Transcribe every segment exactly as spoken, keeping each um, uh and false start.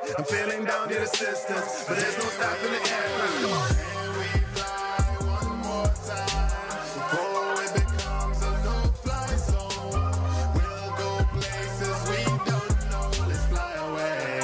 I'm feeling down the assistance, but there's no stopping the aircraft. Come on. Can we fly one more time before it becomes a no-fly zone? We'll go places we don't know. Let's fly away.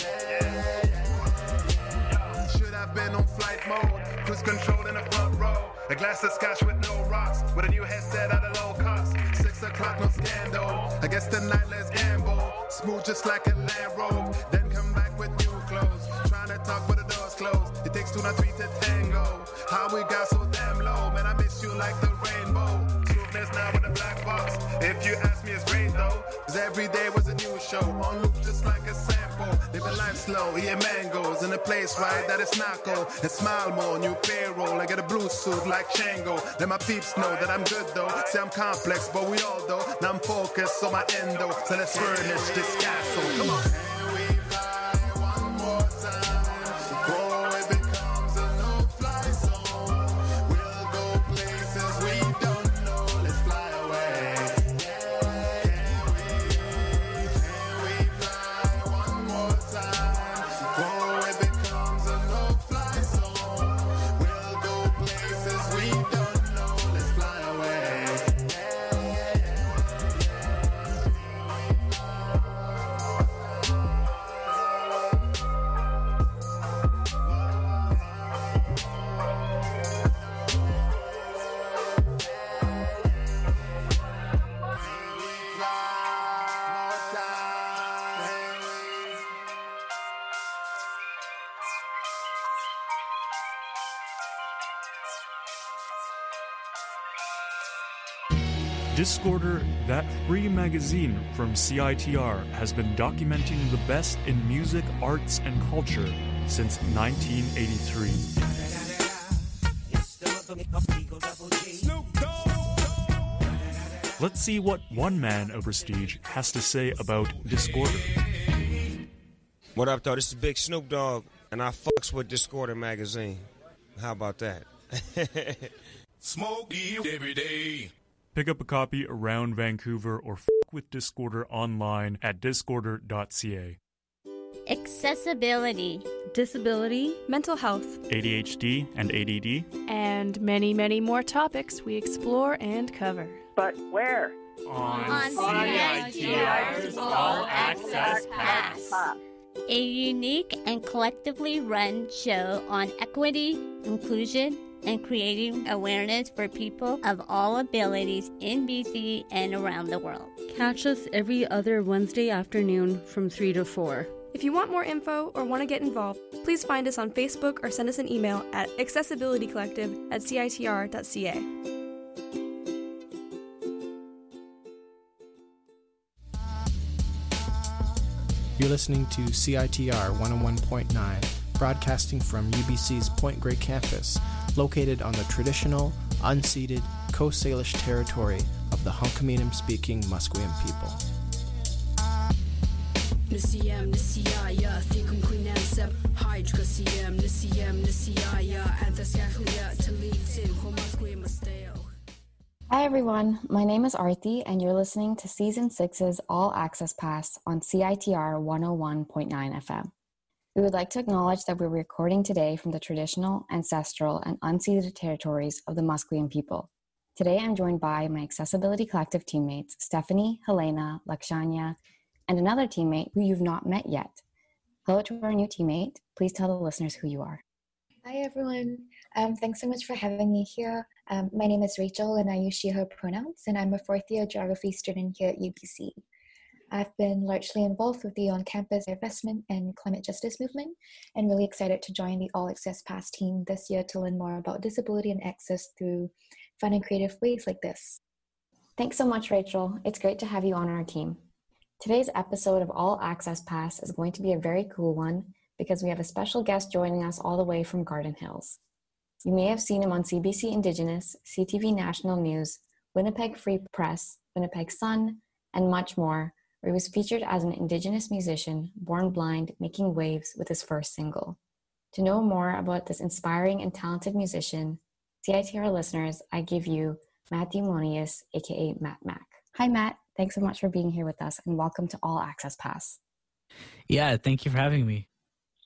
Should have been on flight mode, cruise control in the front row. A glass of scotch with no rocks, with a new headset at a low cost. Six o'clock, no scandal. I guess tonight let's gamble. Smooth just like a Land Rover. Then come back with new clothes. Trying to talk but the door's closed. It takes two, not three to tango. How we got so damn low, man, I miss you like the rainbow. Smoothness now with a black box. If you ask me, it's great though, cause every day was a new show. On loop just like a sample. Living life slow, eating mangoes. In a place right that is not cold. And smile more, new payroll. I get a blue suit like Chango. Let my peeps know that I'm good though. Say I'm complex, but we all though. Now I'm focused on my endo. So let's furnish this castle. Come on. Can we fly one more time before it becomes a no-fly zone? We'll go places we don't know. Let's fly away. Can we, can we fly one more time before it becomes a no-fly zone? We'll go places we don't know. Let's fly away. Discorder, that free magazine from C I T R, has been documenting the best in music, arts, and culture since nineteen eighty-three. Let's see what one man of prestige has to say about Discorder. What up, though? This is Big Snoop Dogg, and I fucks with Discorder magazine. How about that? Smoke you every day. Pick up a copy around Vancouver or f*** with Discorder online at discorder dot c a. Accessibility, disability, mental health, A D H D and A D D, and many, many more topics we explore and cover. But where? On, on C I T R's All Access Pass, a unique and collectively run show on equity, inclusion, and creating awareness for people of all abilities in B C and around the world. Catch us every other Wednesday afternoon from three to four. If you want more info or want to get involved, please find us on Facebook or send us an email at accessibilitycollective at c i t r dot c a. You're listening to C I T R one oh one point nine, broadcasting from U B C's Point Grey campus, located on the traditional, unceded Coast Salish territory of the Hunkaminam-speaking Musqueam people. Hi everyone, my name is Arthi and you're listening to Season six's All Access Pass on C I T R one oh one point nine F M. We would like to acknowledge that we're recording today from the traditional, ancestral, and unceded territories of the Musqueam people. Today I'm joined by my Accessibility Collective teammates, Stephanie, Helena, Lakshanya, and another teammate who you've not met yet. Hello to our new teammate. Please tell the listeners who you are. Hi everyone. Um, thanks so much for having me here. Um, my name is Rachel and I use she, her pronouns, and I'm a fourth year geography student here at U B C. I've been largely involved with the on-campus investment and climate justice movement, and really excited to join the All Access Pass team this year to learn more about disability and access through fun and creative ways like this. Thanks so much, Rachel. It's great to have you on our team. Today's episode of All Access Pass is going to be a very cool one because we have a special guest joining us all the way from Garden Hills. You may have seen him on C B C Indigenous, C T V National News, Winnipeg Free Press, Winnipeg Sun, and much more, where he was featured as an Indigenous musician, born blind, making waves with his first single. To know more about this inspiring and talented musician, C I T R listeners, I give you Matthew Monius, aka Matt Mac. Hi Matt, thanks so much for being here with us and welcome to All Access Pass. Yeah, thank you for having me.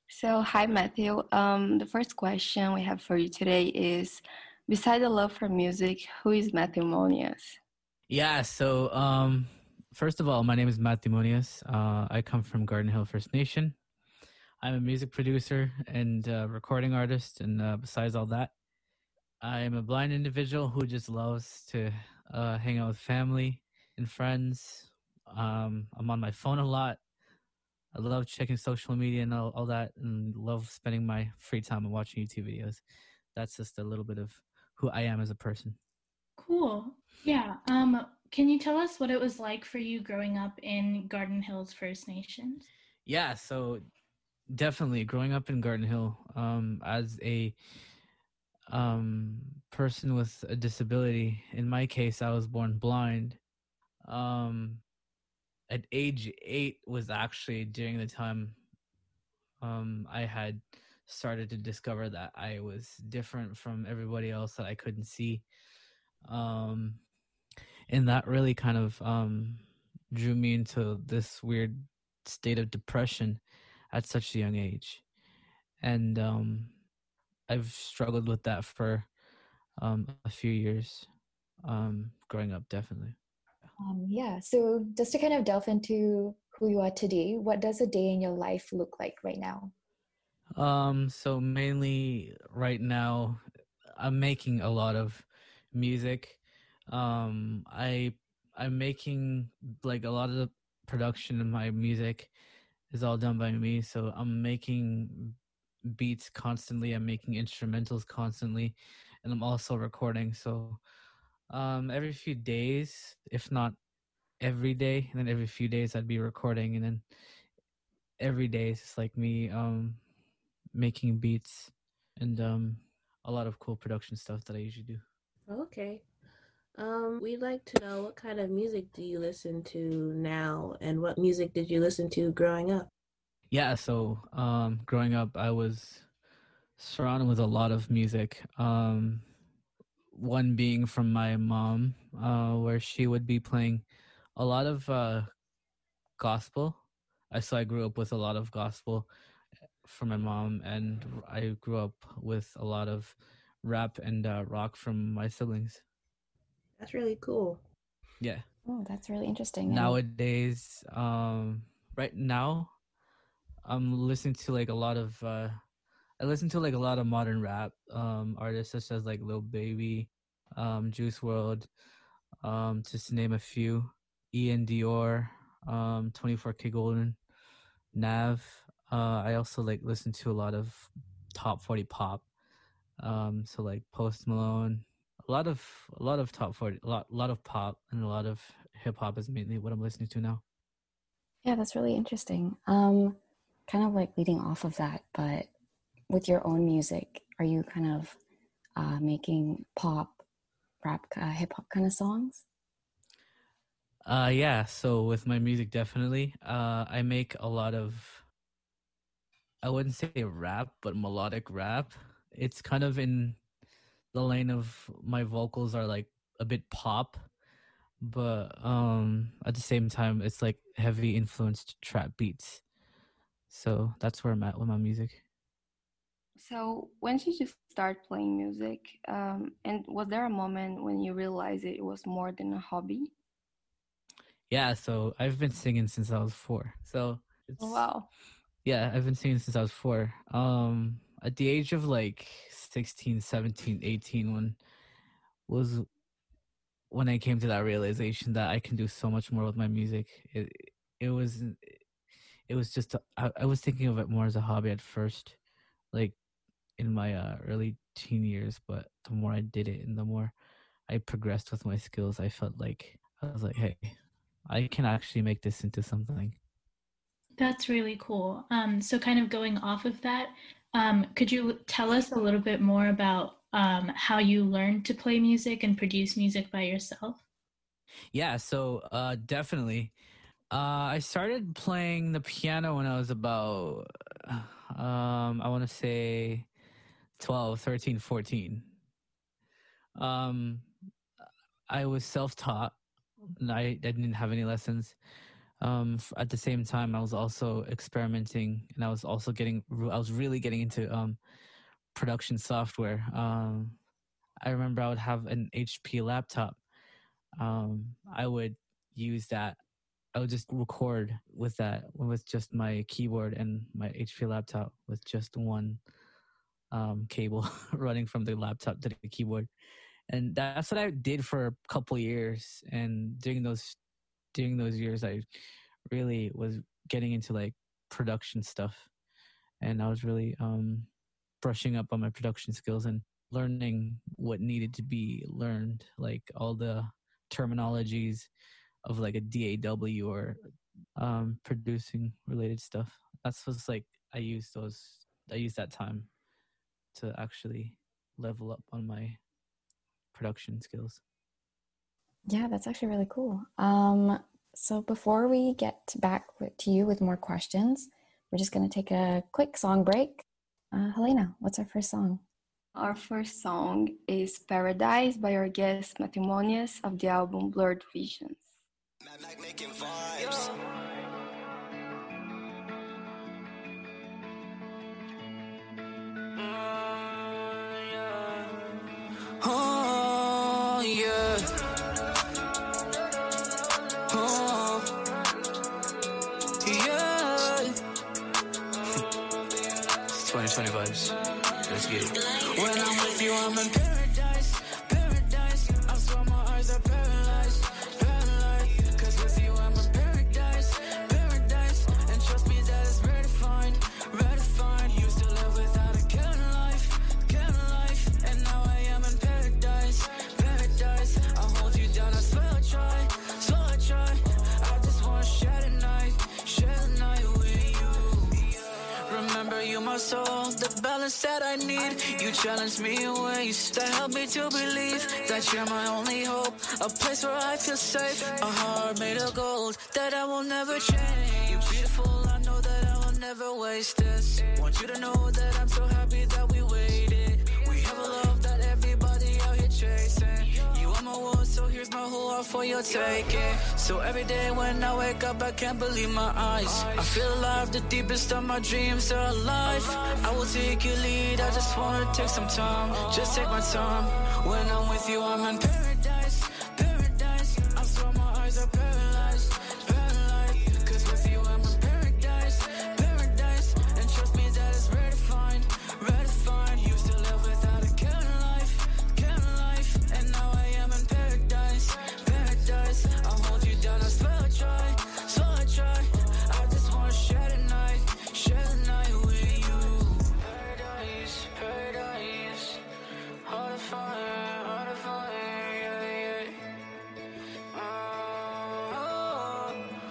So, hi, Matthew. Um, the first question we have for you today is, beside the love for music, who is Matthew Monias? Yeah, so um, first of all, my name is Matthew Monias. Uh, I come from Garden Hill First Nation. I'm a music producer and uh, recording artist, and uh, besides all that, I'm a blind individual who just loves to uh, hang out with family and friends. Um, I'm on my phone a lot. I love checking social media and all, all that, and love spending my free time and watching YouTube videos. That's just a little bit of who I am as a person. Cool. Yeah. Um, can you tell us what it was like for you growing up in Garden Hills First Nations? Yeah, so definitely growing up in Garden Hill um, as a um, person with a disability. In my case, I was born blind. Um, at age eight was actually during the time um, I had started to discover that I was different from everybody else, that I couldn't see. Um, and that really kind of um, drew me into this weird state of depression at such a young age. And um, I've struggled with that for um, a few years um, growing up, definitely. Um, yeah, so just to kind of delve into who you are today, what does a day in your life look like right now? Um, so mainly right now, I'm making a lot of music. Um, I I'm making like a lot of the production of my music is all done by me. So I'm making beats constantly. I'm making instrumentals constantly, and I'm also recording. So um, every few days, if not every day, and then every few days I'd be recording, and then every day it's just like me um, making beats and um, a lot of cool production stuff that I usually do. Okay. Um, we'd like to know, what kind of music do you listen to now, and what music did you listen to growing up? Yeah, so um, growing up, I was surrounded with a lot of music. Um, one being from my mom, uh, where she would be playing a lot of uh, gospel. I so I grew up with a lot of gospel from my mom, and I grew up with a lot of rap and uh, rock from my siblings. That's really cool. Yeah. Oh, that's really interesting. Nowadays, um, right now, I'm listening to like a lot of. Uh, I listen to like a lot of modern rap um, artists such as like Lil Baby, um, Juice world, um, just to name a few. Ian Dior, um, twenty-four K Golden, Nav. Uh, I also like listen to a lot of top forty pop. Um, so like Post Malone, a lot of a lot of top forty, a lot, a lot of pop, and a lot of hip hop is mainly what I'm listening to now. Yeah, that's really interesting. Um, kind of like leading off of that, but with your own music, are you kind of uh, making pop, rap, uh, hip hop kind of songs? Uh, yeah. So with my music, definitely, uh, I make a lot of. I wouldn't say rap, but melodic rap. It's kind of in the lane of my vocals are like a bit pop, but um, at the same time, it's like heavy influenced trap beats. So that's where I'm at with my music. So when did you start playing music? Um, and was there a moment when you realized it was more than a hobby? Yeah, so I've been singing since I was four. So it's, wow. Yeah, I've been singing since I was four. Um, at the age of like sixteen, seventeen, eighteen, when was when I came to that realization that I can do so much more with my music. It it was it was just a, I, I was thinking of it more as a hobby at first, like in my uh, early teen years. But the more I did it and the more I progressed with my skills, I felt like I was like, hey, I can actually make this into something. That's really cool. Um, so kind of going off of that, um, could you tell us a little bit more about um, how you learned to play music and produce music by yourself? Yeah, so uh, definitely. Uh, I started playing the piano when I was about, um, I want to say twelve, thirteen, fourteen. Um, I was self-taught. And I, I didn't have any lessons. um, f- at the same time, I was also experimenting, and I was also getting, I was really getting into um, production software. Um, I remember I would have an H P laptop. Um, I would use that. I would just record with that, with just my keyboard and my H P laptop with just one um, cable running from the laptop to the keyboard. And that's what I did for a couple years. And during those during those years, I really was getting into like production stuff, and I was really um, brushing up on my production skills and learning what needed to be learned, like all the terminologies of like a D A W or um, producing related stuff. That's what's like I used those. I used that time to actually level up on my production skills. Yeah, that's actually really cool. Um, so before we get back to you with more questions, we're just going to take a quick song break. Uh, Helena, what's our first song? Our first song is Paradise by our guest Matrimonious of the album Blurred Visions. Like making vibes. Oh, yeah. Oh, yeah. twenty twenty vibes. Let's get it. When I'm with you, I'm in paradise. Paradise. I swear my eyes are paralyzed. Paralyzed. Cause with you, I'm in paradise. Paradise. And trust me, that is rare to find. Rare to find. Used to live without a care in life. Care in life. And now I am in paradise. Paradise. I'll hold you down. I swear I'll try. Swear I'll try. I just wanna share the night. Share the night with you. Remember you my soul, the balance that I need. You challenge me in ways that help me to believe that you're my only hope. A place where I feel safe. A heart made of gold that I will never change. You're beautiful, I know that I will never waste this. Want you to know that I'm so happy that we waited. We have a love that everybody out here chasing. You are my world, so here's my whole heart for your taking. So every day when I wake up, I can't believe my eyes. I feel alive, the deepest of my dreams are alive. I will take your lead, I just wanna take some time. Just take my time. When I'm with you, I'm in paradise. Paradise. I swear my eyes are paralyzed. Paralyzed. Cause with you, I'm in paradise. Paradise. And trust me, that is rare to find. Rare to find. Used to live without a care in life. Care in life. And now I am in paradise. Paradise. I'll hold you down, I swear I'll try. Swear I'll try. I just wanna share the night. Share the night with you. Paradise. Paradise. Hard to find. Hard to find. Yeah, yeah. Oh,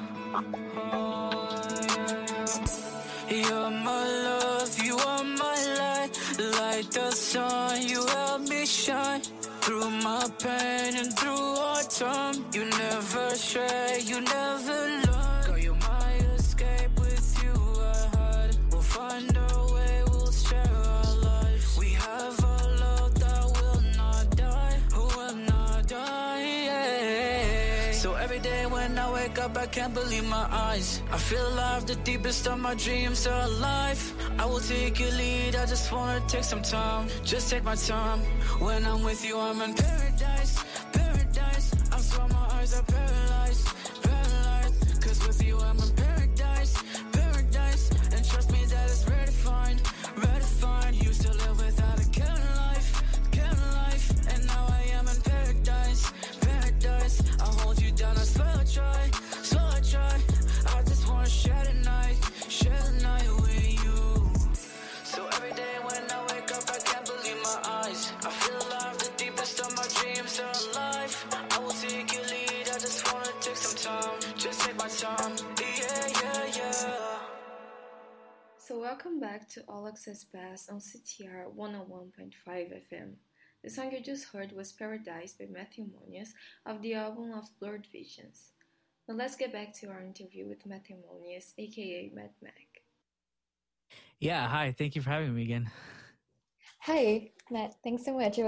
oh, yeah. You're my love, you are my light. Like the sun, you help me shine. Through my pain and through our time, you never stray, you never learn. Girl, you're my escape, with you I hide. We'll find our way, we'll share our lives. We have a love that will not die, will not die, yeah. So every day when I wake up, I can't believe my eyes. I feel alive, the deepest of my dreams are alive. I will take your lead, I just wanna take some time. Just take my time. When I'm with you, I'm in paradise. Paradise. I swear my eyes are paralyzed. Paralyzed. Cause with you, I'm in paradise. Paradise. And trust me, that is rare to find. Rare to find. Used to live without a care in life. Care in life. And now I am in paradise. Paradise. I'll hold you down, I swear I'll try. Swear I'll try. I just wanna share the night. Share the night with you. So every day when I wake up, I can't believe my eyes. I feel alive, the deepest of my dreams are alive. I will take your lead, I just wanna take some time. Just take my time, yeah, yeah, yeah. So welcome back to All Access Pass on C T R one oh one point five F M. The song you just heard was Paradise by Matthew Monious of the album of Blurred Visions. Now let's get back to our interview with Matthew Monious, aka Matt Mac. Yeah, hi. Thank you for having me again. Hi, Matt. Thanks so much. It was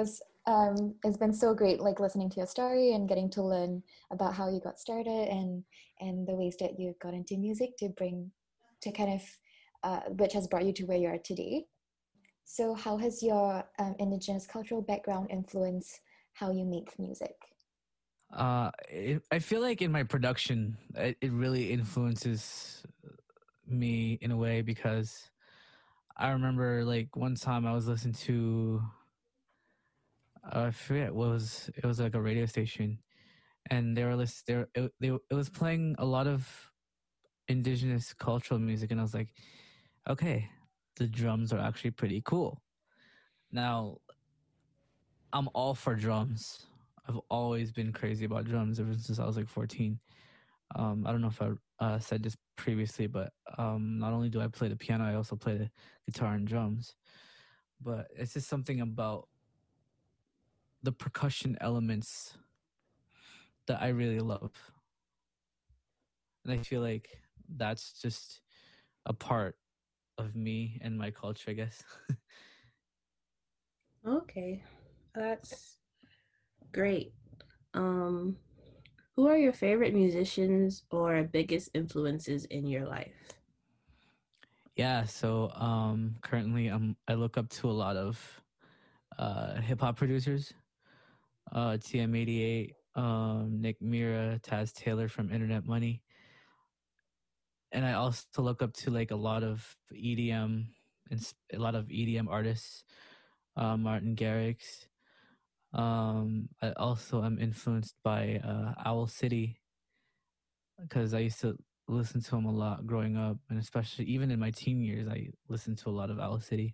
Um, it's been so great, like listening to your story and getting to learn about how you got started and and the ways that you got into music to bring to kind of uh, which has brought you to where you are today. So, how has your um, indigenous cultural background influenced how you make music? Uh, it, I feel like in my production, it, it really influences me in a way because I remember like one time I was listening to, uh, I forget what was, it was like a radio station, and they were listening, they, were, it, they it was playing a lot of indigenous cultural music, and I was like, okay, the drums are actually pretty cool. Now, I'm all for drums. I've always been crazy about drums ever since I was like fourteen. Um, I don't know if I uh, said this previously, but um, not only do I play the piano, I also play the guitar and drums. But it's just something about the percussion elements that I really love. And I feel like that's just a part of me and my culture, I guess. Okay, that's great. Um, who are your favorite musicians or biggest influences in your life? Yeah, so um, currently um, I look up to a lot of uh, hip hop producers, uh, T M eighty-eight, um, Nick Mira, Taz Taylor from Internet Money, and I also look up to like a lot of E D M and a lot of E D M artists, uh, Martin Garrix. Um, I also am influenced by uh, Owl City because I used to listen to him a lot growing up, and especially even in my teen years, I listened to a lot of Owl City.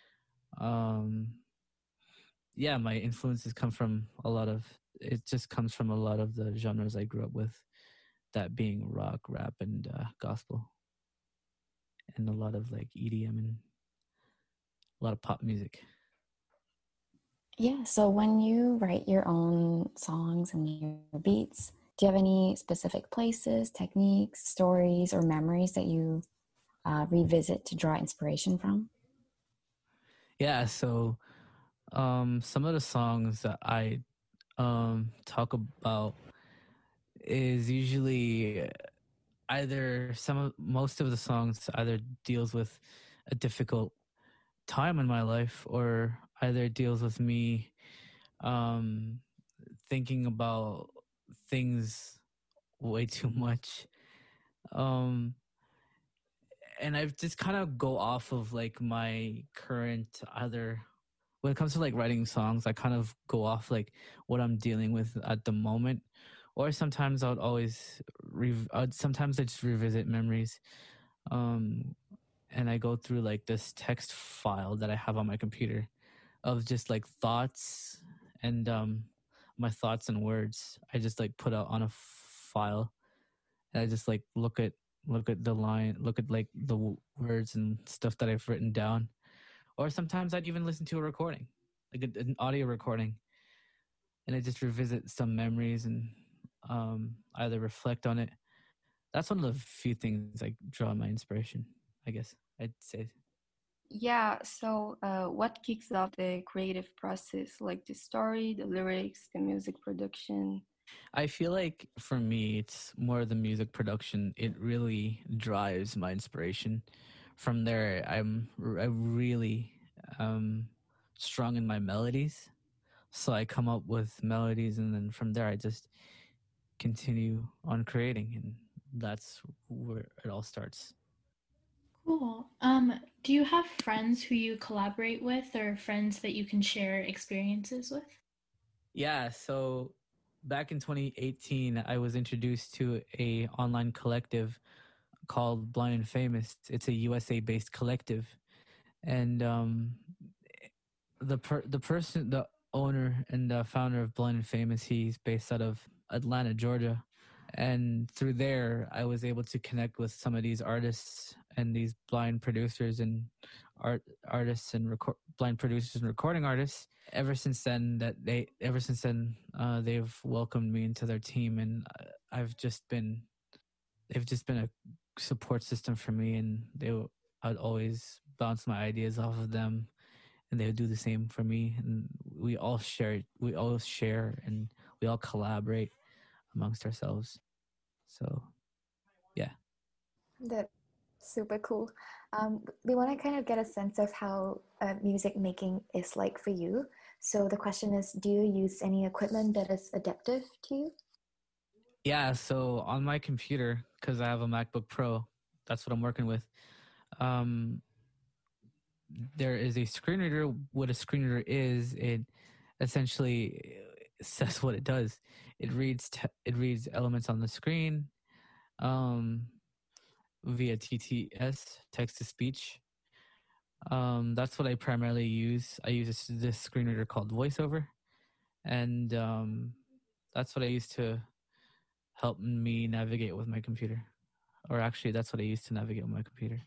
Um, yeah, my influences come from a lot of, it just comes from a lot of the genres I grew up with, that being rock, rap, and uh, gospel, and a lot of like E D M and a lot of pop music. Yeah, so when you write your own songs and your beats, do you have any specific places, techniques, stories, or memories that you uh, revisit to draw inspiration from? Yeah, so um, some of the songs that I um, talk about is usually either some of most of the songs either deals with a difficult time in my life, or either deals with me um, thinking about things way too much. Um, and I've just kind of go off of like my current either when it comes to like writing songs, I kind of go off like what I'm dealing with at the moment, or sometimes I'd always rev- I'd sometimes I just revisit memories, um, and I go through like this text file that I have on my computer of just like thoughts and um, my thoughts and words. I just like put out on a f- file, and I just like look at look at the line, look at like the w- words and stuff that I've written down. Or sometimes I'd even listen to a recording, like a, an audio recording, and I just revisit some memories and um, either reflect on it. That's one of the few things I draw my inspiration, I guess I'd say. Yeah, so uh, what kicks off the creative process, like the story, the lyrics, the music production? I feel like for me, it's more the music production. It really drives my inspiration. From there, I'm I really um, strong in my melodies, so I come up with melodies, and then from there, I just continue on creating, and that's where it all starts. Cool. Um, do you have friends who you collaborate with, or friends that you can share experiences with? Yeah, so back in twenty eighteen, I was introduced to a online collective called Blind and Famous. It's a U S A-based collective, and um, the per- the person, the owner and the founder of Blind and Famous, he's based out of Atlanta, Georgia. And through there, I was able to connect with some of these artists and these blind producers and art artists and record blind producers and recording artists. Ever since then, that they ever since then uh, they've welcomed me into their team, and I've just been they've just been a support system for me, and they I'd always bounce my ideas off of them, and they would do the same for me. And we all share, we all share, and we all collaborate amongst ourselves. So, yeah. That's super cool. Um, we want to kind of get a sense of how uh, music making is like for you. So the question is, do you use any equipment that is adaptive to you? Yeah, so on my computer, because I have a MacBook Pro, that's what I'm working with. Um, there is a screen reader. What a screen reader is, it essentially says what it does. It reads te- it reads elements on the screen um, via T T S, text to speech. Um, that's what I primarily use. I use this, this screen reader called VoiceOver, and um, that's what I use to help me navigate with my computer. Or actually, that's what I use to navigate with my computer.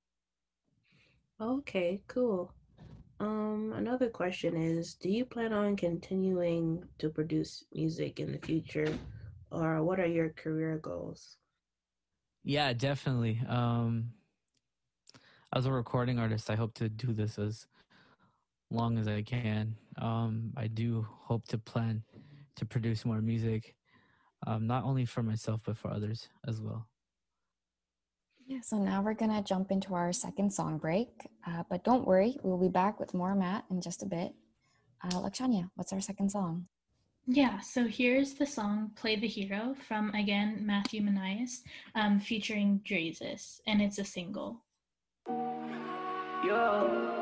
Okay, cool. Um, another question is, do you plan on continuing to produce music in the future, or what are your career goals? Yeah, definitely. Um, as a recording artist, I hope to do this as long as I can. Um, I do hope to plan to produce more music, um, not only for myself, but for others as well. Yeah, so now we're going to jump into our second song break. Uh, but don't worry, we'll be back with more Matt in just a bit. Uh, Lakshanya, what's our second song? Yeah, so here's the song Play the Hero from, again, Matthew Manias, um, featuring Drazus, and it's a single. Yo.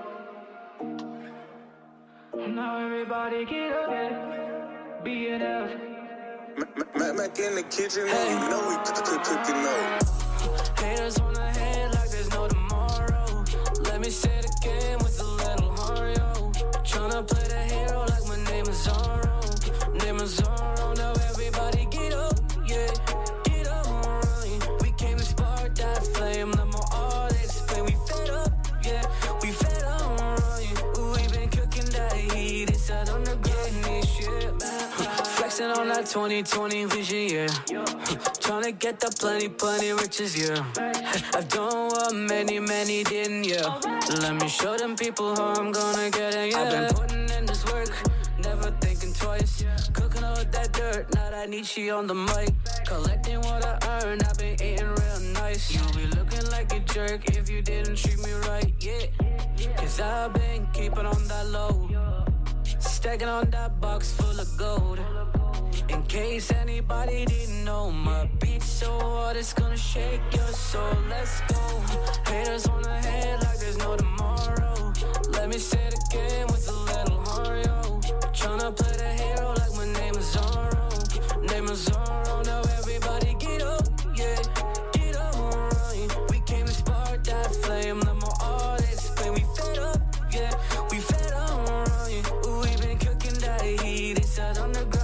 Now everybody get up, yeah. B N F. Mac Mac in the kitchen, hey. You know we cook cook cooking up. Haters on the head like there's no tomorrow. Let me say it again with a little Mario. Tryna play the hero like my name is Zorro. Name is Zorro, now everybody get up, yeah. Get up, right. We came to spark that flame, no more all they display. We fed up, yeah. We fed up, right. We been cooking that heat, it's that underground shit. Flexing on that twenty twenty vision, yeah. Tryna get the plenty, plenty riches, yeah. I've done what many, many didn't, yeah. Let me show them people how I'm gonna get it, yeah. I've been putting in this work, never thinking twice. Cooking out that dirt, now that Nietzsche on the mic. Collecting what I earned, I've been eating real nice. You'll be looking like a jerk if you didn't treat me right, yeah. Cause I've been keeping on that low. Stacking on that box full of gold. In case anybody didn't know, my beat's so hard it's gonna shake your soul. Let's go. Haters on the head like there's no tomorrow. Let me say it again with a little Mario. Tryna play the hero like my name is Zorro. Name is Zorro, now everybody get up, yeah. Get up, right. We came to spark that flame, no more all they display. We fed up, yeah. We fed up, right. We been cooking that heat, it's that underground.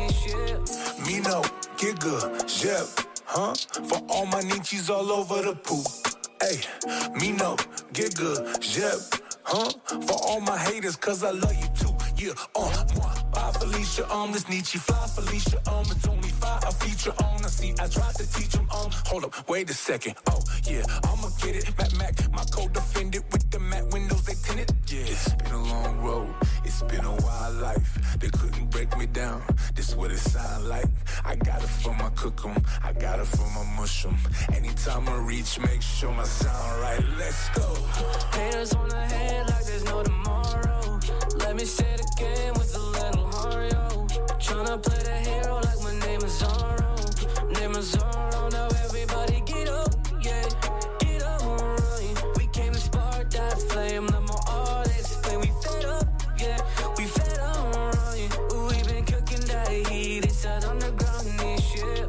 Mino, Giga, Jeb, huh? For all my Nietzsche's all over the poop. Hey, Mino, Giga, Jeb, huh? For all my haters, cause I love you too. Yeah, uh, moi, bye Felicia, um, this Nietzsche fly Felicia, um, it's only five, a feature on, I see, I tried to teach him, um, hold up, wait a second, oh, yeah, I'ma get it, Mac Mac, my co-defendant with the Mac windows, they tinted, yeah, it's been a long road, it's been a wild life, they couldn't break me down, this what it sound like, I got it from my cook 'em, I got it from my mush 'em, anytime I reach, make sure my sound right, let's go. Haters on the head like there's no tomorrow, let me say it again with a little Mario. Tryna play the hero like my name is Zorro. Name is Zorro, now everybody get up, yeah. Get up, right. We came to spark that flame, no more all they display. We fed up, yeah. We fed up, right. We been cooking that heat, it's that underground shit.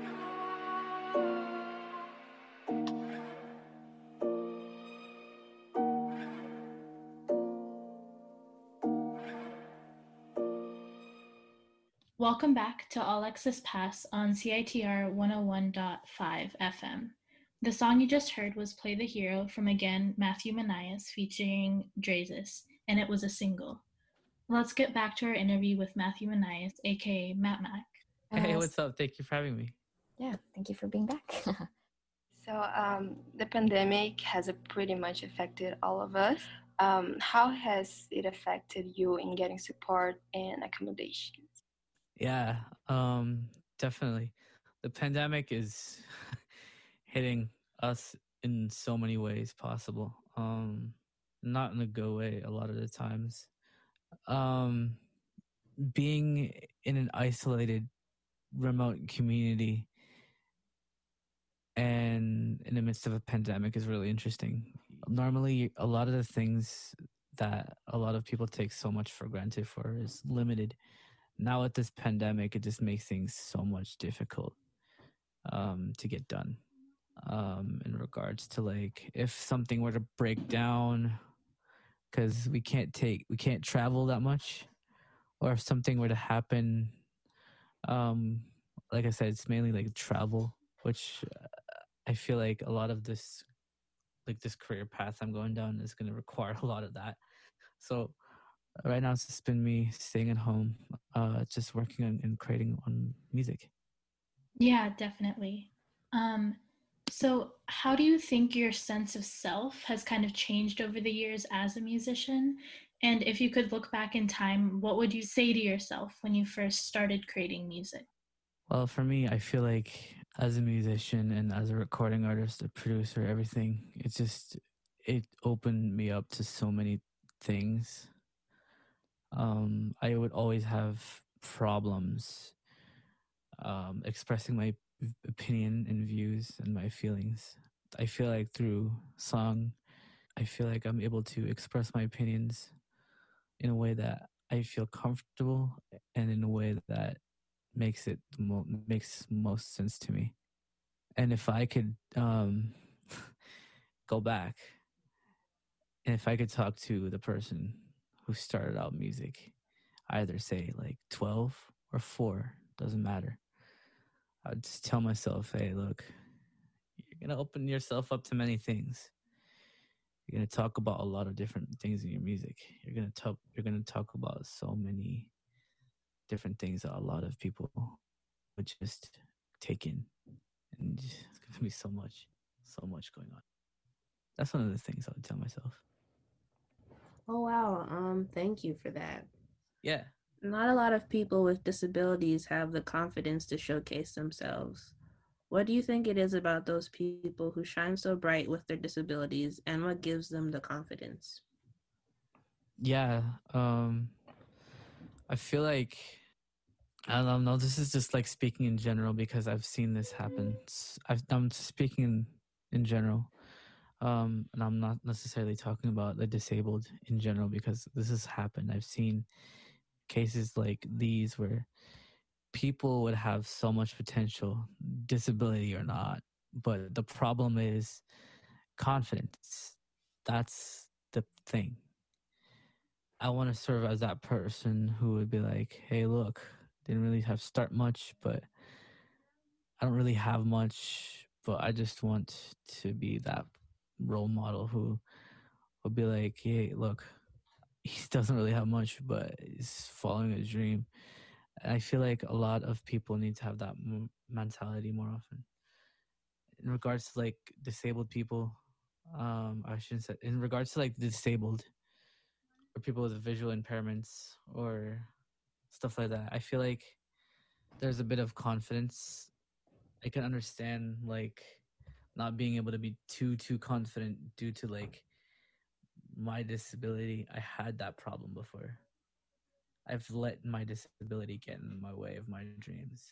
Welcome back to All Access Pass on C I T R one oh one point five F M. The song you just heard was Play the Hero from, again, Matthew Manias featuring Drazus, and it was a single. Let's get back to our interview with Matthew Manias, aka Matt Mac. Hey, what's up? Thank you for having me. Yeah, thank you for being back. So um, the pandemic has pretty much affected all of us. Um, how has it affected you in getting support and accommodations? Yeah, um, definitely. The pandemic is hitting us in so many ways possible. Um, not in a good way a lot of the times. Um, being in an isolated, remote community and in the midst of a pandemic is really interesting. Normally, a lot of the things that a lot of people take so much for granted for is limited. Now with this pandemic, it just makes things so much difficult um, to get done. Um, in regards to like if something were to break down, because we can't take we can't travel that much, or if something were to happen, um, like I said, it's mainly like travel, which I feel like a lot of this, like this career path I'm going down, is going to require a lot of that. So right now it's just been me staying at home, uh, just working on and creating on music. Yeah, definitely. Um, so how do you think your sense of self has kind of changed over the years as a musician? And if you could look back in time, what would you say to yourself when you first started creating music? Well, for me, I feel like as a musician and as a recording artist, a producer, everything, it just, it opened me up to so many things. Um, I would always have problems um, expressing my opinion and views and my feelings. I feel like through song, I feel like I'm able to express my opinions in a way that I feel comfortable and in a way that makes it mo- makes most sense to me. And if I could um, go back, and if I could talk to the person who started out music, either say like twelve or four, doesn't matter. I'd just tell myself, hey, look, you're going to open yourself up to many things. You're going to talk about a lot of different things in your music. You're going to talk, you're going to talk about so many different things that a lot of people would just take in. And it's going to be so much, so much going on. That's one of the things I would tell myself. Oh, wow. Um, thank you for that. Yeah. Not a lot of people with disabilities have the confidence to showcase themselves. What do you think it is about those people who shine so bright with their disabilities, and what gives them the confidence? Yeah, um, I feel like, I don't know, this is just like speaking in general because I've seen this happen. I've, I'm speaking in, in general, um, and I'm not necessarily talking about the disabled in general because this has happened. I've seen cases like these where people would have so much potential, disability or not, but the problem is confidence. That's the thing. I want to serve as that person who would be like, hey, look, didn't really have start much, but I don't really have much, but I just want to be that role model who will be like, hey, look, he doesn't really have much, but he's following a dream. And I feel like a lot of people need to have that m- mentality more often. In regards to like disabled people, um, I shouldn't say, in regards to like the disabled or people with visual impairments or stuff like that, I feel like there's a bit of confidence. I can understand like not being able to be too too confident due to like my disability. I had that problem before. I've let my disability get in my way of my dreams.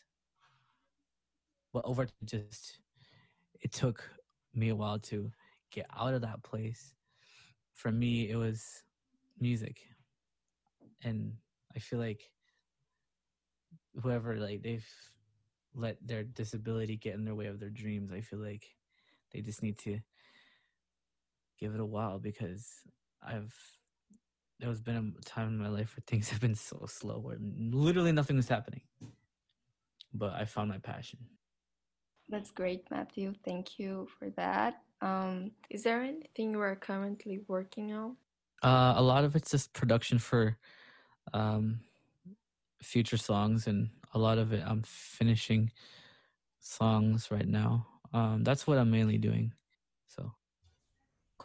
But over just it took me a while to get out of that place. For me, it was music. And I feel like whoever like they've let their disability get in their way of their dreams, I feel like they just need to give it a while because I've there's been a time in my life where things have been so slow where literally nothing was happening. But I found my passion. That's great, Matthew. Thank you for that. Um, Is there anything you are currently working on? Uh, a lot of it's just production for um, future songs, and a lot of it I'm finishing songs right now. Um, that's what I'm mainly doing. So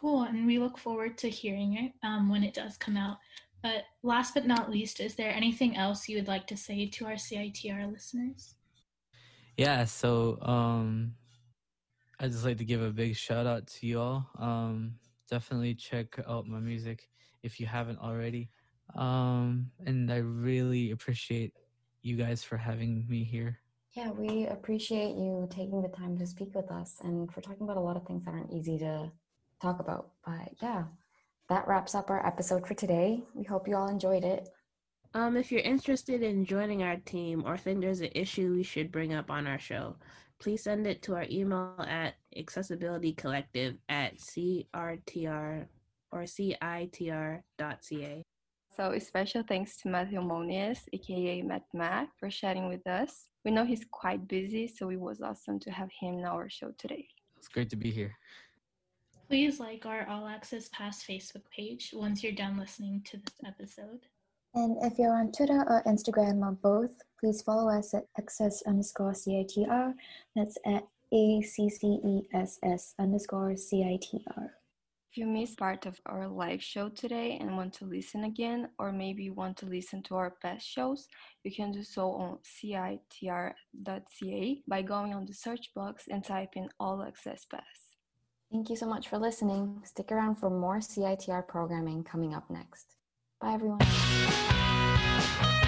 Cool, and we look forward to hearing it um, when it does come out. But last but not least, is there anything else you would like to say to our C I T R listeners? Yeah, so um, I'd just like to give a big shout out to you all. Um, definitely check out my music if you haven't already. Um, and I really appreciate you guys for having me here. Yeah, we appreciate you taking the time to speak with us and for talking about a lot of things that aren't easy to talk about. But yeah, that wraps up our episode for today. We hope you all enjoyed it. Um, if you're interested in joining our team or think there's an issue we should bring up on our show, please send it to our email at accessibilitycollective at crtr or citr.ca. So a special thanks to Matthew Monies, aka Matt Matt, for chatting with us. We know he's quite busy, so it was awesome to have him in our show today. It's great to be here. Please like our All Access Pass Facebook page once you're done listening to this episode. And if you're on Twitter or Instagram or both, please follow us at access underscore CITR. That's at A C C E S S underscore C I T R. If you missed part of our live show today and want to listen again, or maybe want to listen to our past shows, you can do so on C I T R dot C A by going on the search box and type in All Access Pass. Thank you so much for listening. Stick around for more C I T R programming coming up next. Bye, everyone.